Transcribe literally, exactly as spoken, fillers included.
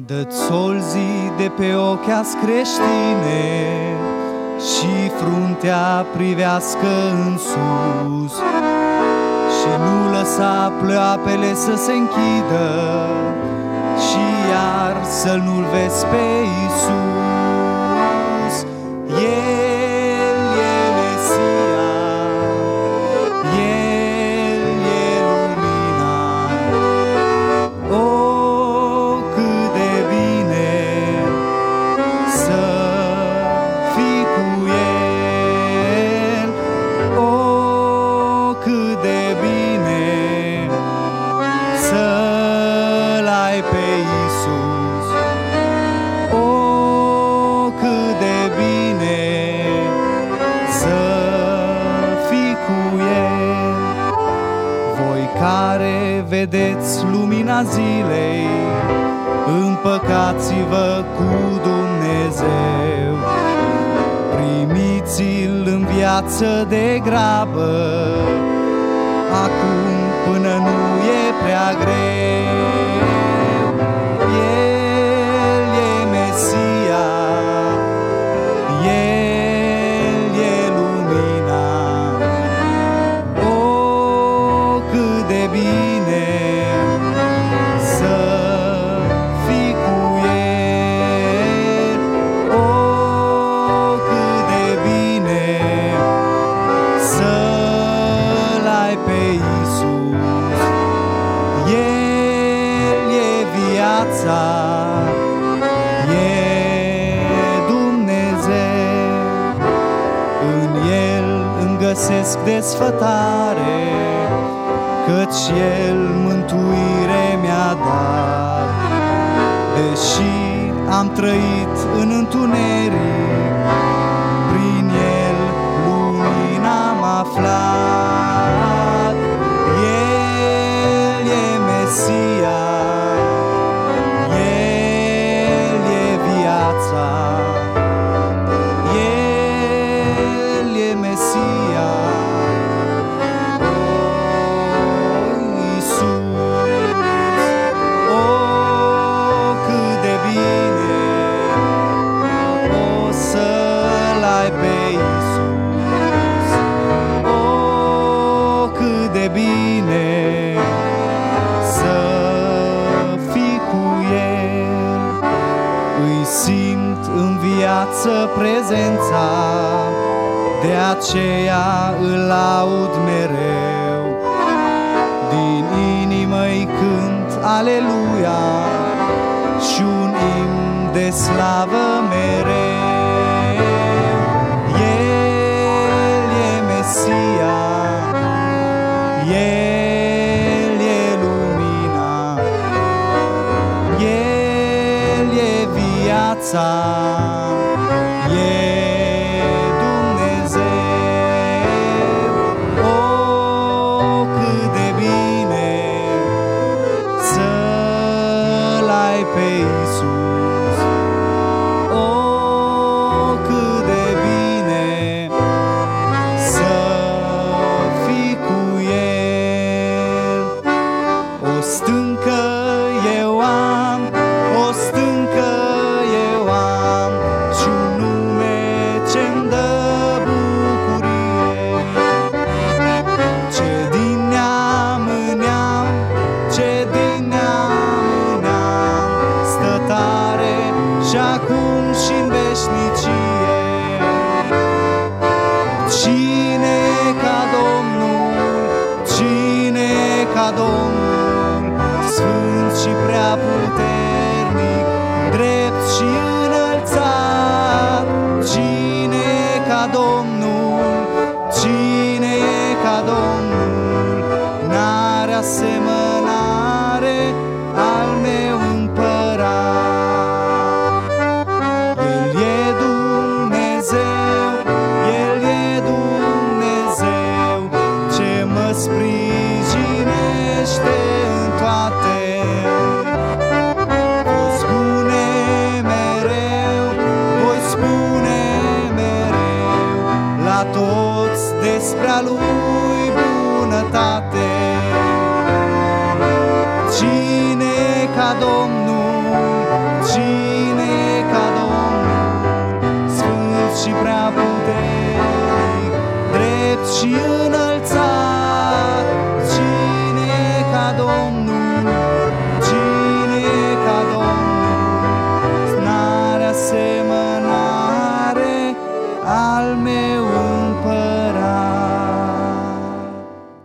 Dă-ți solzii de pe ochi creștine și fruntea privească în sus, și nu lăsa ploapele să se închidă și iar să nu-L vezi pe Iisus. El e Mesia, El e lumina. O, cât de bine să fii cu El. O, cât de bine să-L ai pe Iisus. O, cât de bine să fii cu El. Voi care vedeți lumina zilei, împăcați-vă cu Dumnezeu. Primiți-L în viață de grabă, acum până nu e prea greu. El e Mesia, El e lumina. O, cât de bine să fii cu El. O, cât de bine să-L ai pe Iisus. El e viața, e Dumnezeu. În El îmi găsesc desfătare, căci El mântuire mi-a dat. Deși am trăit în întuneric, prin El lumina am aflat. El e Mesia, El e viața. El e Mesia, o, Iisus. O, cât de bine o să-L ai pe Iisus. O, cât de bine să fii cu El. Îi simt în viață prezența, de aceea îl laud mereu. Din inimă-i cânt aleluia și un imn de slavă mereu. El e Mesia, El e lumina. El e viața, e Dumnezeu. O, cât de bine să-L ai pe Iisus. O, cât de bine să fii cu El. O stâncă eu am, o stâncă eu am, și un nume ce-mi dă bucurie. Ce din neam în neam, ce din neam în neam, stă tare și acum și-n veșnicie. Cine ca Domnul, cine ca Domnul, sfânt și prea puternic, drept și înălțat. Cine ca Domnul, cine ca Domnul, n-are asemănare al meu împărat. El e Dumnezeu, El e Dumnezeu, ce mă sprijinește în toate. Voi spune mereu, voi spune mereu la toți despre a Lui bunătate. Cine ca Domnul, putere.